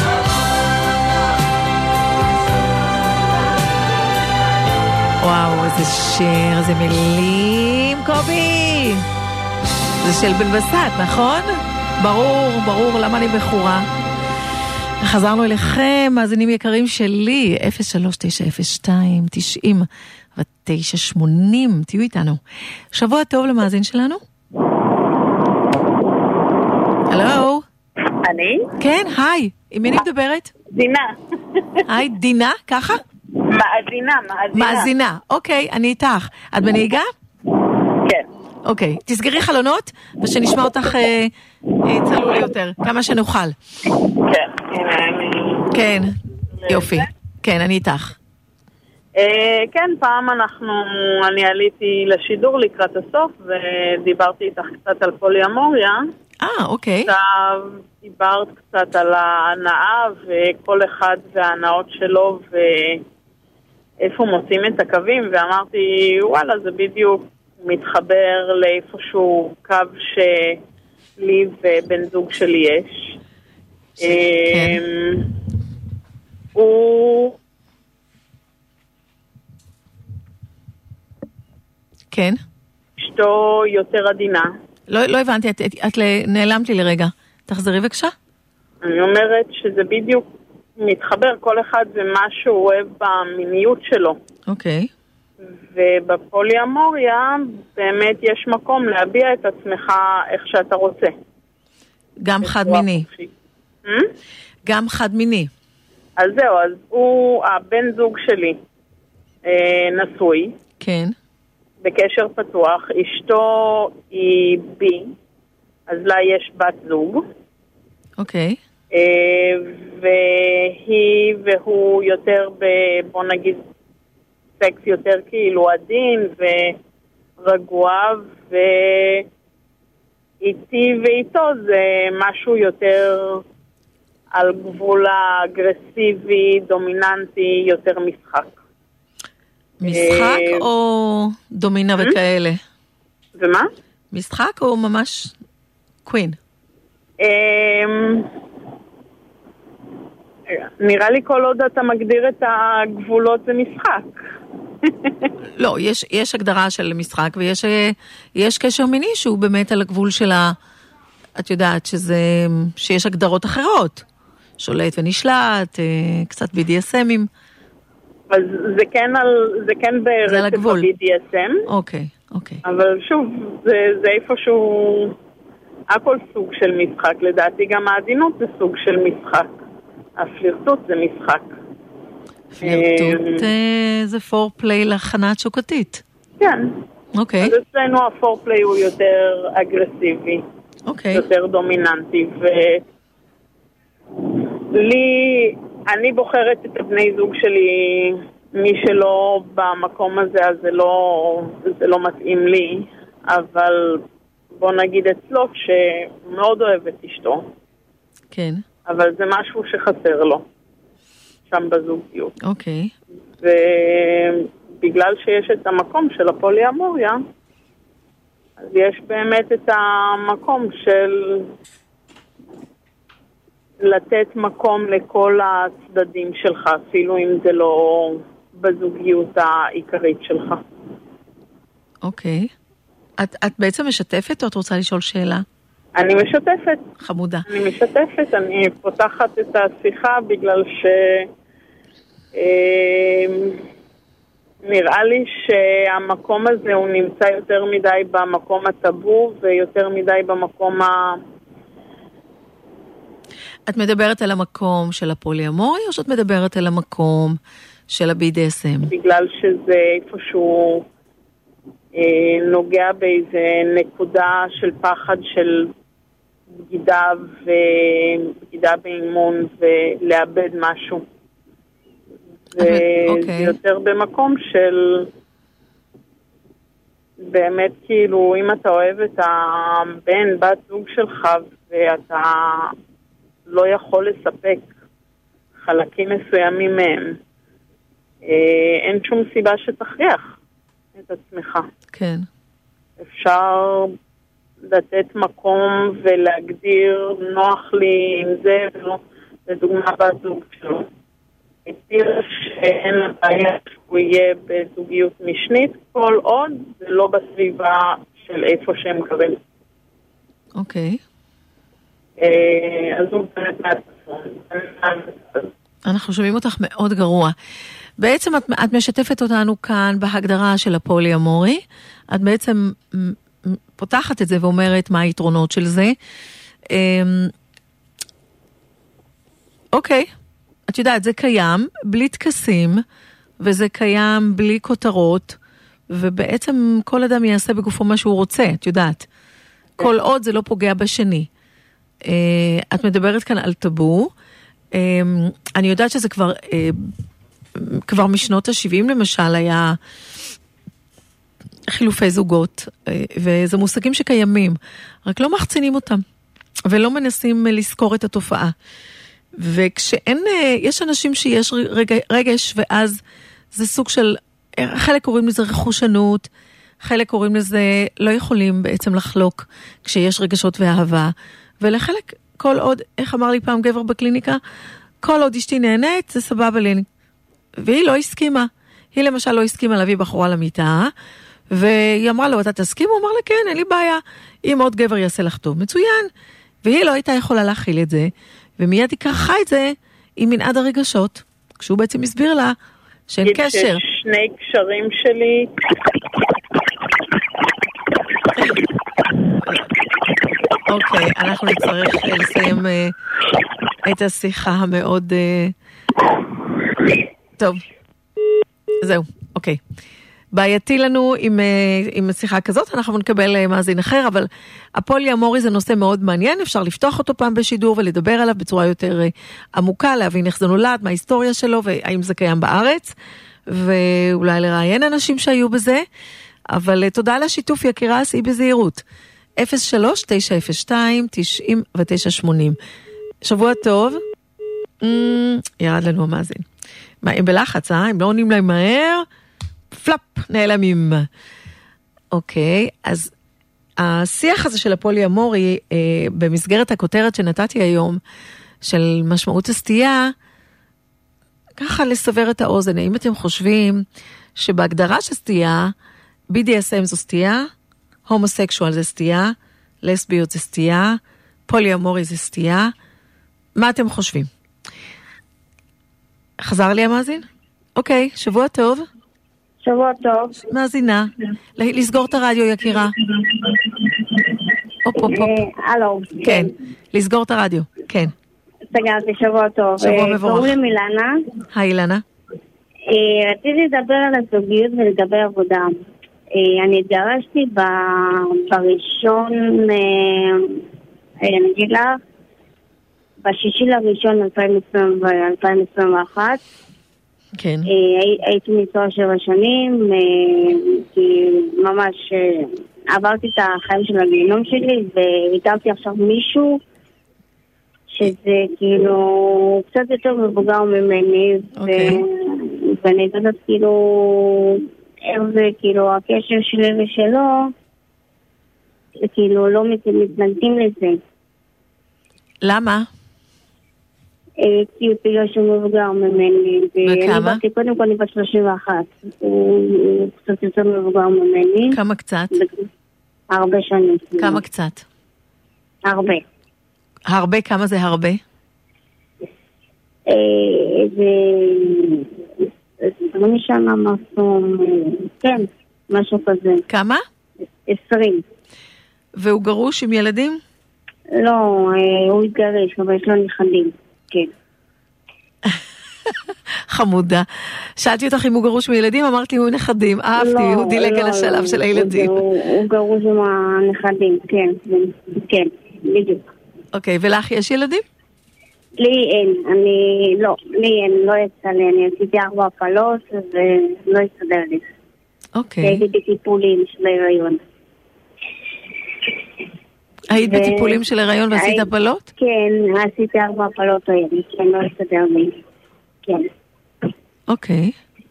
וואו, איזה שיר, איזה מילים, קובי. זה של בן בסט, נכון? ברור, ברור, למה אני בחורה? חזרנו אליכם, מאזינים יקרים שלי, 03-902-90-980, תהיו איתנו. שבוע טוב למאזין שלנו. הלו? אני? כן, היי, עם מי אני מדברת? דינה. היי, דינה, ככה? מאזינה. מאזינה, אוקיי, אני איתך. את בנהיגה? כן. אוקיי, תסגרי חלונות, ושנשמע אותך צלול יותר, כמה שנוכל. כן. כן, יופי. כן, אני איתך. כן, פעם אני עליתי לשידור לקראת הסוף, ודיברתי איתך קצת על פוליאמוריה. אוקיי. עכשיו דיברת קצת על ההנאה, וכל אחד וההנאות שלו, ואיפה מוצאים את הקווים, ואמרתי, וואלה, זה בדיוק מתחבר לאיפשהו קו שלי ובן זוג שלי יש. כן. הוא... כן. אשתו יותר עדינה. לא הבנתי, את נעלמת לי לרגע. תחזרי בבקשה. אני אומרת שזה בדיוק מתחבר, כל אחד ומה שהוא אוהב במיניות שלו. אוקיי. ובפוליאמוריה באמת יש מקום להביע את עצמך איך שאתה רוצה. גם חד מיני. גם חד מיני. אז זהו, אז הוא, הבן זוג שלי, נשוי. כן. בקשר פתוח, אשתו היא בי, אז לה יש בת זוג. אוקיי. והיא והוא יותר בוא נגיד סקס יותר כאילו עדין ורגוע, ואיתי ואיתו זה משהו יותר על גבול האגרסיבי, דומיננטי, יותר משחק. משחק או דומינה וכאלה? ומה? משחק או ממש קווין? נראה לי כל עוד אתה מגדיר את הגבולות זה משחק. לא, יש הגדרה של משחק, ויש קשר מיני שהוא באמת על הגבול שלה, את יודעת שיש הגדרות אחרות, שולט ונשלט, קצת BDSM'ים. אז זה כן ברצף ה-BDSM. אוקיי. אבל שוב, זה איפשהו, הכל סוג של משחק, לדעתי גם העדינות זה סוג של משחק. הפלירטוט זה משחק. פלירטוט זה פורפליי להכנה תשוקתית. כן. אוקיי. אז אצלנו הפורפליי הוא יותר אגרסיבי. אוקיי. יותר דומיננטי. ולי, אני בוחרת את הבני זוג שלי, מי שלא במקום הזה, אז זה לא מתאים לי. אבל בוא נגיד אצלו שמאוד אוהב את אשתו. כן. אבל זה משהו שחסר לו. שם בזוגיות. אוקיי. ובגלל שיש את המקום של הפוליאמוריה, אז יש באמת את המקום של לתת מקום לכל הצדדים שלך, אפילו אם זה לא בזוגיות העיקרית שלך. אוקיי. את בעצם משתפת או את רוצה לשאול שאלה? אני משתפת. חמודה. אני משתפת, אני פותחת את השיחה בגלל נראה לי שהמקום הזה הוא נמצא יותר מדי במקום הטאבו ויותר מדי במקום את מדברת על המקום של הפוליאמורי או שאת מדברת על המקום של ה-BDSM? בגלל שזה איפשהו נוגע באיזה נקודה של פחד של בגידה באימון ולאבד משהו. זה יותר במקום של באמת כאילו אם אתה אוהב את הבן, בת זוג שלך ואתה לא יכול לספק חלקים מסוימים מהם, אין שום סיבה שתכריח את עצמך. כן. אפשר לתת מקום ולהגדיר נוח לי עם זה, ולא לדוגמה בת זוג שלו. הגדיר שאין לבעיה שהוא יהיה בזוגיות משנית, כל עוד זה לא בסביבה של איפה שהם גרים. אוקיי. אז הוא באמת מהצפון. אנחנו שומעים אותך מאוד גרוע. בעצם את משתפת אותנו כאן בהגדרה של הפוליאמורי. את בעצם פותחת את זה ואומרת מה היתרונות של זה. אוקיי. את יודעת, זה קיים בלי תקסים, וזה קיים בלי כותרות, ובעצם כל אדם יעשה בגופו מה שהוא רוצה, את יודעת. כל עוד זה לא פוגע בשני. את מדברת כאן על טאבו. אני יודעת שזה כבר משנות ה-70 למשל היה חילופי זוגות, וזה מושגים שקיימים, רק לא מחצינים אותם, ולא מנסים לזכור את התופעה. וכשאין, יש אנשים שיש רגש, ואז זה סוג של, חלק קוראים לזה רכושנות, חלק קוראים לזה, לא יכולים בעצם לחלוק כשיש רגשות ואהבה, ולחלק, כל עוד, איך אמר לי פעם גבר בקליניקה, כל עוד אשתי נהנית, זה סבבה לי. והיא לא הסכימה. היא למשל לא הסכימה להביא בחורה למיטה, והיא אמרה לו, אתה תסכים? הוא אמר לה, כן, אין לי בעיה. אם עוד גבר יעשה לך טוב, מצוין. והיא לא הייתה יכולה להכיל את זה, ומיד היא קרחה את זה עם מנעד הרגשות, כשהוא בעצם הסביר לה שאין קשר. שני קשרים שלי. אוקיי, אנחנו נצטרך לסיים את השיחה המאוד... טוב, זהו, אוקיי. בעייתי לנו עם שיחה כזאת, אנחנו נקבל מאזין אחר, אבל הפוליאמורי זה נושא מאוד מעניין, אפשר לפתוח אותו פעם בשידור ולדבר עליו בצורה יותר עמוקה, להבין איך זה נולד, מה ההיסטוריה שלו והאם זה קיים בארץ, ואולי לראיין אנשים שהיו בזה, אבל תודה על השיתוף יקירה, סעי בזהירות. 03-902-9980. שבוע טוב. ירד לנו המאזין. מה, הם בלחץ, הם לא עונים להם מהר? פלאפ, נעלמים. אוקיי, אז השיח הזה של הפוליאמורי, במסגרת הכותרת שנתתי היום, של משמעות הסטייה, ככה לסבר את האוזן, האם אתם חושבים שבהגדרה של סטייה, BDSM זו סטייה, הומוסקשואל זה סטייה, לסביות זה סטייה, פוליאמורי זה סטייה, מה אתם חושבים? חזר לי המאזין? אוקיי, שבוע טוב. שבוע טוב. מאזינה. לסגור את הרדיו, יקירה. הופ. הלו. כן, לסגור את הרדיו, כן. סגרתי, שבוע טוב. שבוע מבורך. קוראים לי אילנה. היי אילנה. רציתי לדבר על הזוגיות ולדבר עבודה. אני התגרשתי בראשון, אני אגיד לך, ב6/1/2021. כן. הייתי נשואה 7 שנים, כי ממש עברתי את החיים של הגיהנום שלי, והתאהבתי עכשיו מישהו שזה כאילו קצת יותר מבוגר ממני, ואני יודעת כאילו איך זה כאילו הקשר שלי ושלו, כאילו לא מתנגדים לזה. למה? כי הוא בגלל שהוא מבוגר ממני. וכמה? קודם כל אני בת 31. הוא קצת יותר מבוגר ממני. כמה קצת? הרבה שנים. כמה קצת? הרבה. הרבה? כמה זה הרבה? זה לא משנה משהו, כן, משהו כזה. כמה? 20. והוא גרוש עם ילדים? לא, הוא התגרש, אבל יש לו נכדים, כן. חמודה. שאלתי אותך אם הוא גרוש מילדים, אמרת לי הוא נכדים. אהבתי, הוא דילג על השלב של הילדים. הוא גרוש עם הנכדים, כן, בדיוק. אוקיי, ולך יש ילדים? לי אין, לי אין, לא יצא לי, אני עשיתי 4 הפלות, ולא יסתדר לי. אוקיי. הייתי בטיפולים של ההיריון. היית בטיפולים של הריון ועשית הפלות? כן, עשיתי 4 הפלות היום, כן, לא יסתדר לי. כן. אוקיי.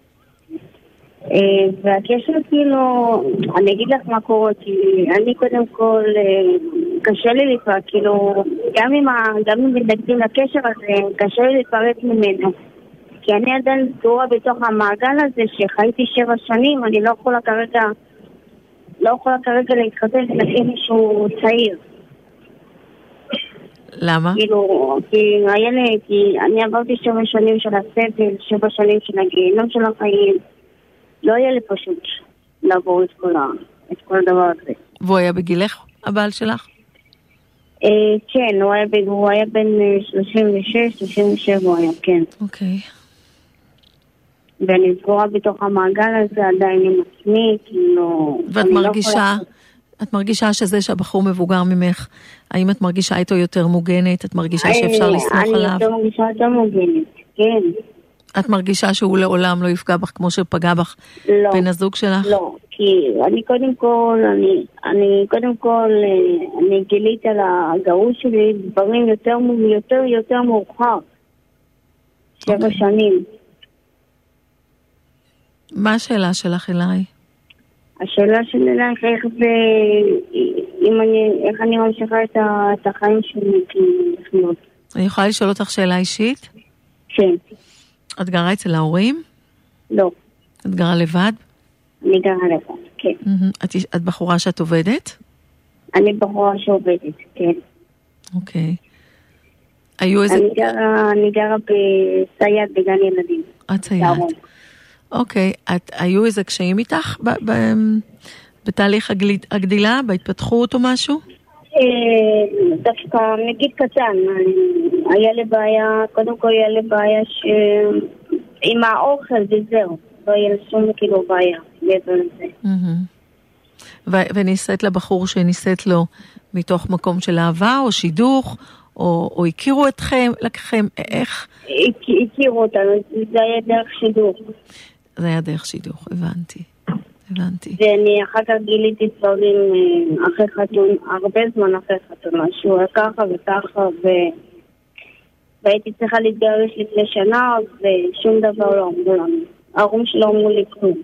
והקשר כאילו, אני אגיד לך מה קורה, כי אני קודם כל, קשה לי לפעול, כאילו, גם אם מתנגדים לקשר הזה, קשה לי להיפרד ממנו. כי אני עדיין סגורה בתוך המעגל הזה, שחייתי 7 שנים, אני לא יכולה כרגע להתחתן ולהגיד מישהו צעיר. למה? כאילו, כי אני עברתי 7 שנים של הסבל, 7 שנים של הגיהנום של החיים. לא יהיה לי פשוט לעבור את כל הדבר הזה. והוא היה בגילך, הבעל שלך? כן, הוא היה בין 36, 37 הוא היה, כן. אוקיי. ואני סגורה בתוך המעגל הזה עדיין עם עצמי, כאילו... ואת מרגישה שזה שהבחור מבוגר ממך, האם את מרגישה איתו יותר מוגנת? את מרגישה שאפשר לסמוך עליו? אני יותר מרגישה יותר מוגנת, כן. את מרגישה שהוא לעולם לא יפגע בך כמו שפגע בך בן הזוג שלך? לא, כי אני קודם כל, אני גילית על הגרוש שלי דברים יותר מאוחר. 7 שנים. מה השאלה שלך אליי? השאלה שלי אלייך איך אני ממשיכה את החיים שלי לחיות. אני יכולה לשאול אותך שאלה אישית? כן. את גרה אצל ההורים? לא. את גרה לבד? אני גרה לבד, כן. את בחורה שאת עובדת? אני בחורה שעובדת, כן. אוקיי. היו איזה... אני גרה בסייעת בגן ילדים. את סייעת. אוקיי. היו איזה קשיים איתך בתהליך הגדילה, בהתפתחות או משהו? דווקא נגיד קטן, היה לי בעיה, קודם כל היה לי בעיה עם האוכל וזהו, לא היה לי שום כאילו בעיה מעבר לזה. וניסית לבחור שניסית לו מתוך מקום של אהבה או שידוך, או הכירו אתכם, לקחם, איך? הכירו אותנו, זה היה דרך שידוך. זה היה דרך שידוך, הבנתי. ואני אחר כך גיליתי דברים אחרי חתון, הרבה זמן אחרי חתונה, שהוא היה ככה וככה, והייתי צריכה להתגרש לפני שנה, ושום דבר לא אמרו לנו. ההורים שלו אמרו לי כלום.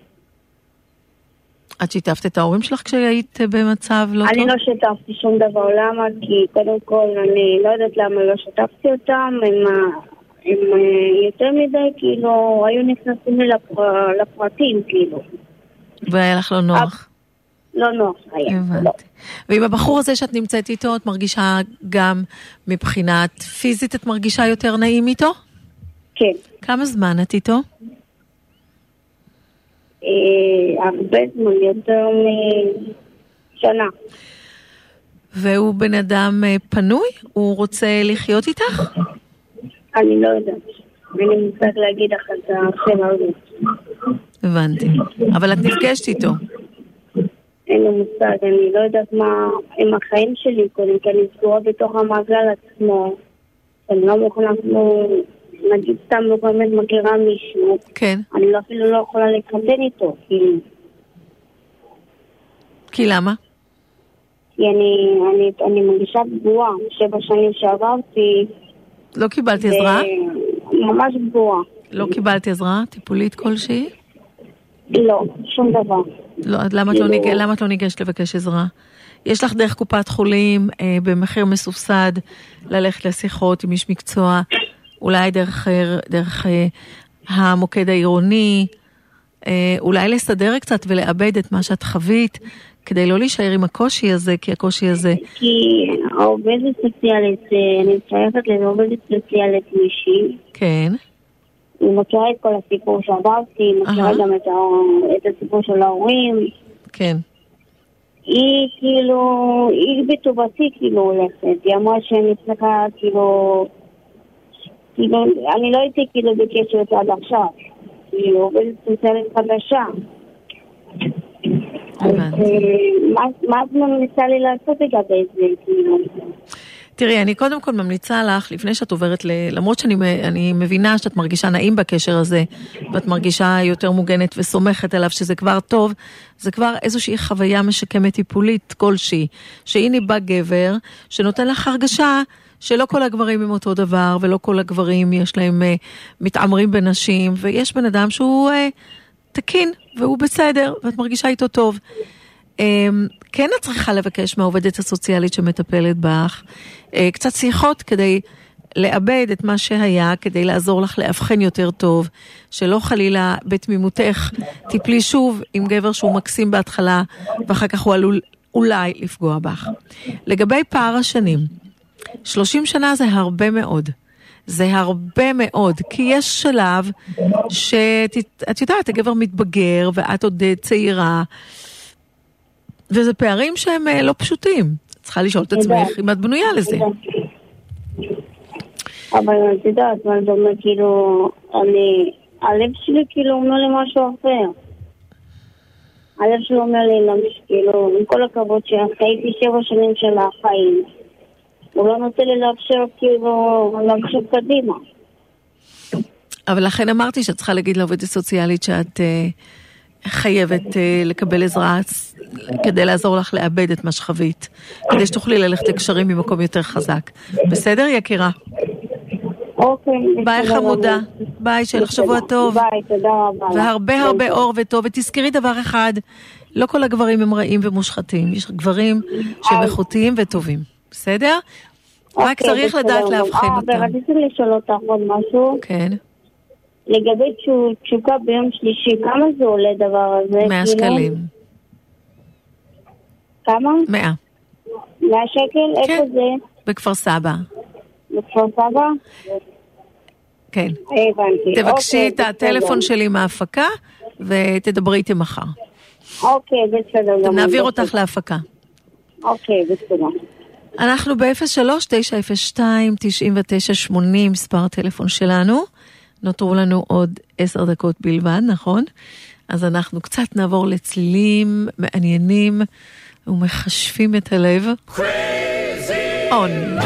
את שיתפת את ההורים שלך כשהיית במצב לא טוב? אני לא שיתפתי שום דבר, למה? כי קודם כל אני לא יודעת למה לא שיתפתי אותם, הם יותר מדי, כאילו, היו נכנסים לי לפרטים, כאילו. והיה לך לא נוח. לא נוח היה. לא. הבנתי. ועם הבחור הזה שאת נמצאת איתו, את מרגישה גם מבחינת פיזית, את מרגישה יותר נעים איתו? כן. כמה זמן את איתו? הרבה זמן, יותר משנה. והוא בן אדם פנוי? הוא רוצה לחיות איתך? אני לא יודעת. אני מוצאת להגיד לך את השם הזה. הבנתי. אבל את נפגשת איתו. אין לי מושג, אני לא יודעת מה עם החיים שלי קודם, כי אני סגורה בתוך המעגל עצמו. אני לא מוכנה כמו, נגיד סתם לא באמת מכירה מישהו. כן. אני אפילו לא יכולה להתחתן איתו, כי למה? כי אני מרגישה פגועה. 7 שנים שעברתי. לא קיבלת עזרה? ממש פגועה. לא קיבלת עזרה? טיפולית כלשהי? לא, שום דבר. לא, למה את לא ניגשת לבקש עזרה? יש לך דרך קופת חולים, במחיר מסובסד, ללכת לשיחות עם איש מקצוע, אולי דרך המוקד העירוני, אולי לסדר קצת ולאבד את מה שאת חווית, כדי לא להישאר עם הקושי הזה, כי הקושי הזה... כי העובדת סוציאלית, אני שייכת לעובדת סוציאלית מישהי. כן. אני מכירה את כל הסיפור שעברתי, מכירה גם את הסיפור של ההורים. כן. היא כאילו, היא בטובתי כאילו הולכת. היא אמרה שאני צריכה כאילו, אני לא הייתי כאילו בקשר עד עכשיו. היא עובדת סוציאלית חדשה. מה את ממליצה לי לעשות לגבי זה, כאילו? תראי, אני קודם כל ממליצה לך, לפני שאת עוברת, למרות שאני מבינה שאת מרגישה נעים בקשר הזה, ואת מרגישה יותר מוגנת וסומכת עליו, שזה כבר טוב, זה כבר איזושהי חוויה משקמת טיפולית כלשהי, שהנה בא גבר, שנותן לך הרגשה שלא כל הגברים הם אותו דבר, ולא כל הגברים יש להם מתעמרים בנשים, ויש בן אדם שהוא תקין, והוא בסדר, ואת מרגישה איתו טוב. כן את צריכה לבקש מהעובדת הסוציאלית שמטפלת בך, קצת שיחות כדי לאבד את מה שהיה, כדי לעזור לך להבחן יותר טוב, שלא חלילה בתמימותך תיפלי שוב עם גבר שהוא מקסים בהתחלה, ואחר כך הוא עלול אולי לפגוע בך. לגבי פער השנים, 30 שנה זה הרבה מאוד. זה הרבה מאוד, כי יש שלב שאת יודעת, הגבר מתבגר ואת עוד צעירה, וזה פערים שהם לא פשוטים. צריכה לשאול את עצמך אם את בנויה לזה. אבל את יודעת, מה זה אומר, כאילו, הלב שלי כאילו אומר לי משהו אחר. הלב שלי אומר לי, כאילו, עם כל הכבוד שהייתי 7 שנים של החיים, הוא לא נותן לי לאפשר, כאילו, להמשיך קדימה. אבל לכן אמרתי שאת צריכה להגיד לעובדת סוציאלית שאת חייבת לקבל עזרה כדי לעזור לך לאבד את מה שחווית, כדי שתוכלי ללכת לקשרים ממקום יותר חזק. בסדר, יקירה? אוקיי. ביי חמודה. ביי, שיהיה לך שבוע טוב. ביי, תודה רבה. והרבה הרבה אור וטוב. ותזכרי דבר אחד, לא כל הגברים הם רעים ומושחתים. יש גברים שהם איכותיים וטובים. בסדר? רק צריך לדעת להבחן אותם. ורציתי לשאול אותך עוד משהו. כן. לגבי תשוקה ביום שלישי, כמה זה עולה דבר הזה? 100 שקלים. כמה? 100. 100 שקל? כן. איפה זה? בכפר סבא. בכפר סבא? כן. הבנתי. תבקשי את הטלפון שלי מההפקה, ותדברי איתי מחר. אוקיי, בסדר. נעביר אותך להפקה. אוקיי, בסדר. אנחנו ב-03-902-9980, מספר הטלפון שלנו. נותרו לנו עוד 10 דקות בלבד, נכון? אז אנחנו קצת נעבור לצלילים מעניינים ומחשפים את הלב. Crazy on.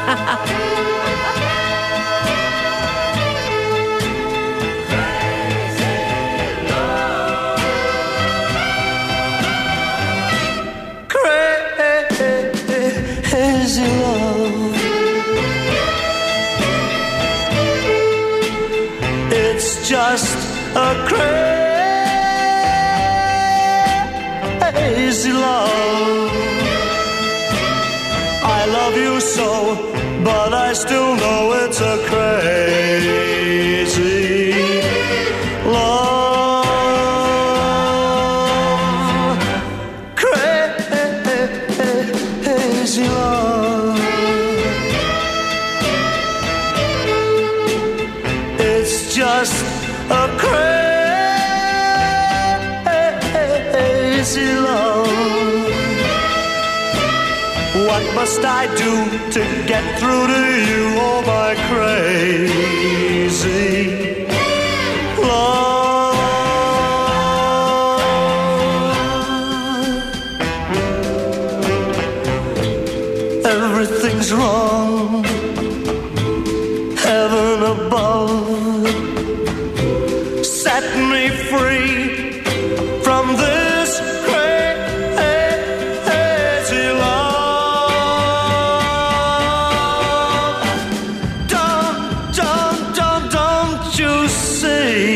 Crazy love. It's just a crazy love. I love you so, but I still know it's a crazy crazy love. What must I do to get through to you, oh my crazy love? Everything's wrong, heaven above set me free from this crazy love. Don't you see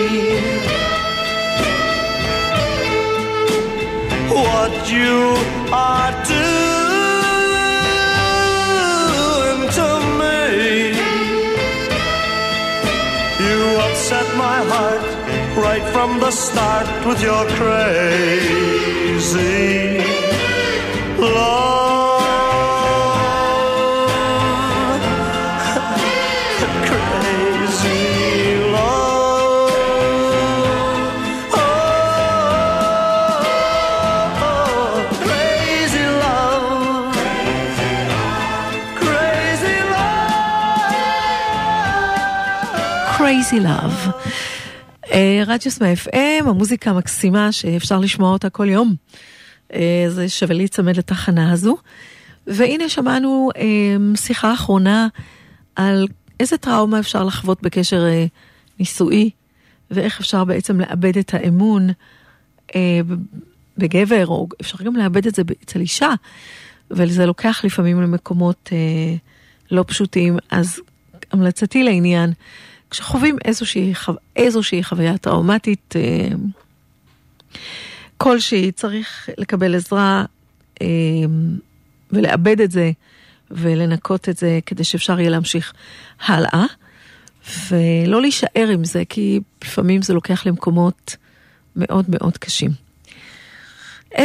what you are doing to me? You upset my heart right from the start with your crazy love. Crazy love. Oh, crazy love. Crazy love. Crazy Love. רדיו סמי FM, המוזיקה המקסימה שאפשר לשמוע אותה כל יום. זה שווה להיצמד לתחנה הזו. והנה שמענו שיחה אחרונה על איזה טראומה אפשר לחוות בקשר נישואי, ואיך אפשר בעצם לאבד את האמון בגבר, או אפשר גם לאבד את זה אצל אישה, וזה לוקח לפעמים למקומות לא פשוטים. אז המלצתי לעניין, כשחווים איזושהי חוויה טראומטית כלשהי, צריך לקבל עזרה ולאבד את זה ולנקות את זה כדי שאפשר יהיה להמשיך הלאה, ולא להישאר עם זה, כי לפעמים זה לוקח למקומות מאוד מאוד קשים. 03-902-9980.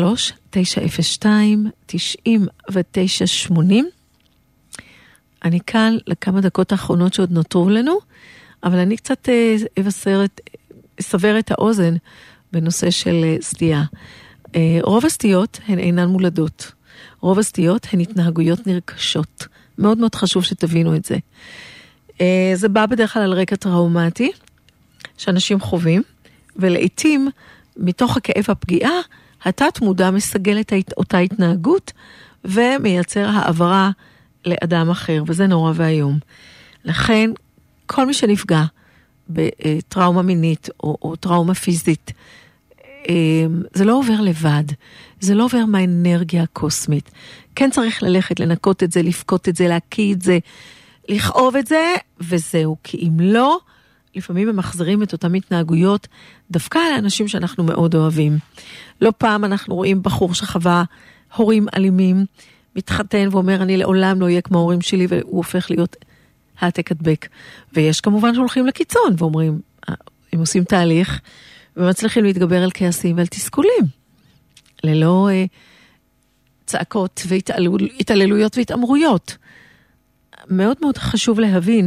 אני כאן לכמה דקות האחרונות שעוד נותרו לנו, אבל אני קצת אסבר את האוזן בנושא של סטייה. רוב הסטיות הן אינן מולדות. רוב הסטיות הן התנהגויות נרכשות. מאוד מאוד חשוב שתבינו את זה. זה בא בדרך כלל על רקע טראומטי, שאנשים חווים, ולעיתים מתוך הכאב הפגיעה, התת מודע מסגל את אותה התנהגות, ומייצר העברה לאדם אחר, וזה נורא והיום. לכן, כל מי שנפגע בטראומה מינית או טראומה פיזית, זה לא עובר לבד, זה לא עובר מהאנרגיה הקוסמית. כן צריך ללכת, לנקות את זה, לפקות את זה, להקיא את זה, לכאוב את זה, וזהו. כי אם לא, לפעמים הם מחזירים את אותם התנהגויות, דווקא לאנשים שאנחנו מאוד אוהבים. לא פעם אנחנו רואים בחור שחווה הורים אלימים, מתחתן ואומר, אני לעולם לא אהיה כמו ההורים שלי, והוא הופך להיות העתק הדבק. ויש כמובן שהולכים לקיצון, ואומרים, הם עושים תהליך, ומצליחים להתגבר על כעסים ועל תסכולים. ללא צעקות והתעללויות והתאמרויות. מאוד מאוד חשוב להבין,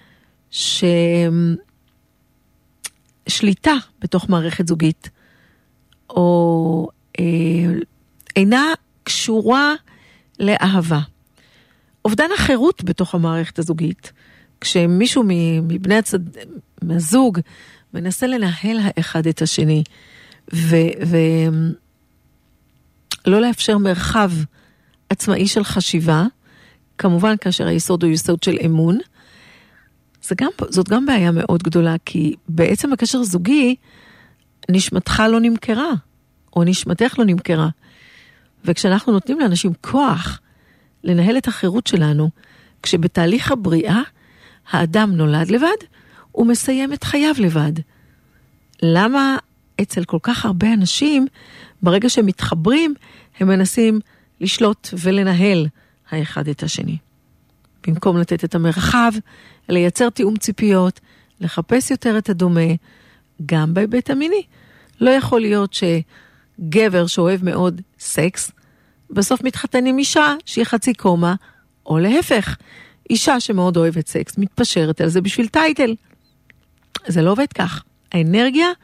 ששליטה בתוך מערכת זוגית, או אינה קשורה לאהבה. אובדן החירות בתוך המערכת הזוגית, כשמישהו מבני מהזוג מנסה לנהל האחד את השני, ולא לאפשר מרחב עצמאי של חשיבה, כמובן כאשר היסוד הוא יסוד של אמון, זאת גם בעיה מאוד גדולה, כי בעצם הקשר זוגי, נשמתך לא נמכרה, או נשמתך לא נמכרה. וכשאנחנו נותנים לאנשים כוח לנהל את החירות שלנו, כשבתהליך הבריאה, האדם נולד לבד, הוא מסיים את חייו לבד. למה אצל כל כך הרבה אנשים, ברגע שהם מתחברים, הם מנסים לשלוט ולנהל האחד את השני. במקום לתת את המרחב, לייצר תיאום ציפיות, לחפש יותר את הדומה, גם בהיבט המיני. לא יכול להיות שגבר שאוהב מאוד סקס, בסוף מתחתן עם אישה שהיא חצי קומה, או להפך, אישה שמאוד אוהבת סקס, מתפשרת על זה בשביל טייטל. זה לא עובד כך. האנרגיה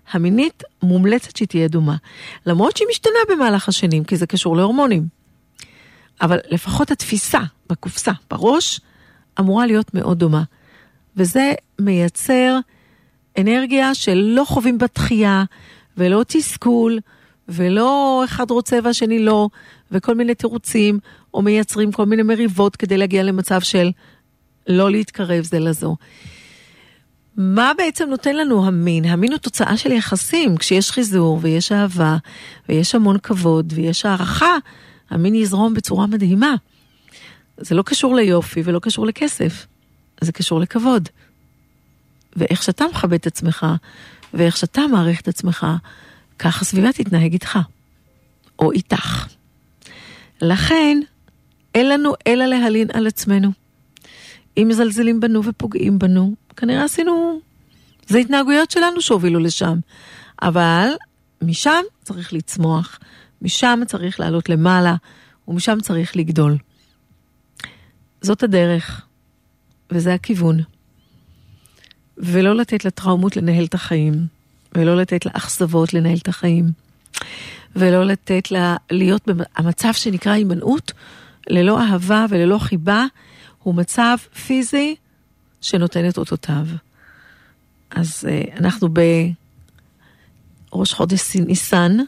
המינית מומלצת שהיא תהיה דומה. למרות שהיא משתנה במהלך השנים, כי זה קשור להורמונים. אבל לפחות התפיסה בקופסה, בראש, אמורה להיות מאוד דומה. וזה מייצר אנרגיה שלא חווים בתחייה, ולא תסכול, ולא אחד רוצה והשני לא, וכל מיני תירוצים, או מייצרים כל מיני מריבות כדי להגיע למצב של לא להתקרב זה לזו. מה בעצם נותן לנו המין? המין הוא תוצאה של יחסים. כשיש חיזור ויש אהבה, ויש המון כבוד, ויש הערכה, המין יזרום בצורה מדהימה. זה לא קשור ליופי ולא קשור לכסף. זה קשור לכבוד. ואיך שאתה מכבד את עצמך, ואיך שאתה מעריך את עצמך, כך הסביבה תתנהג איתך. או איתך. לכן, אין לנו אלא להלין על עצמנו. אם מזלזלים בנו ופוגעים בנו, כנראה עשינו, זה התנהגויות שלנו שהובילו לשם. אבל משם צריך לצמוח, משם צריך לעלות למעלה, ומשם צריך לגדול. זאת הדרך, וזה הכיוון. ולא לתת לטראומות לנהל את החיים, ולא לתת לאכזבות לנהל את החיים, ולא לתת להיות במצב שנקרא הימנעות, ללא אהבה וללא חיבה, הוא מצב פיזי שנותן את אותותיו. אז אנחנו בראש חודש ניסן,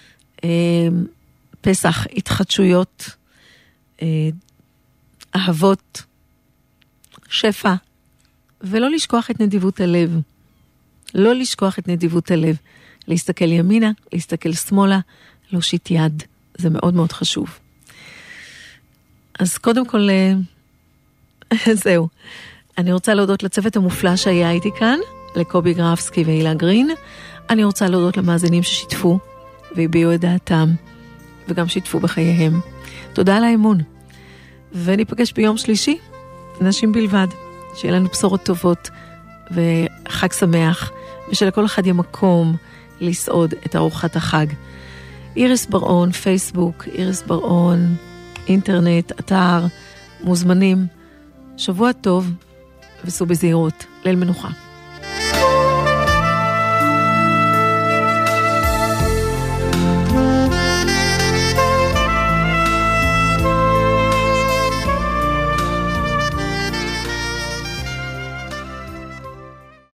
פסח, התחדשויות, אהבות, שפע, ולא לשכוח את נדיבות הלב. לא לשכוח את נדיבות הלב. להסתכל ימינה, להסתכל שמאלה, להושיט יד. זה מאוד מאוד חשוב. אז קודם כל, זהו. אני רוצה להודות לצוות המופלא שהיה איתי כאן, לקובי גרפסקי והילה גרין. אני רוצה להודות למאזינים ששיתפו והביעו את דעתם, וגם שיתפו בחייהם. תודה על האמון. וניפגש ביום שלישי, נשים בלבד. שיהיה לנו בשורות טובות וחג שמח, ושלכל אחד יהיה מקום לסעוד את ארוחת החג. איריס ברעון, פייסבוק, איריס ברעון, אינטרנט, אתר, מוזמנים. שבוע טוב וסעו בזהירות. ליל מנוחה.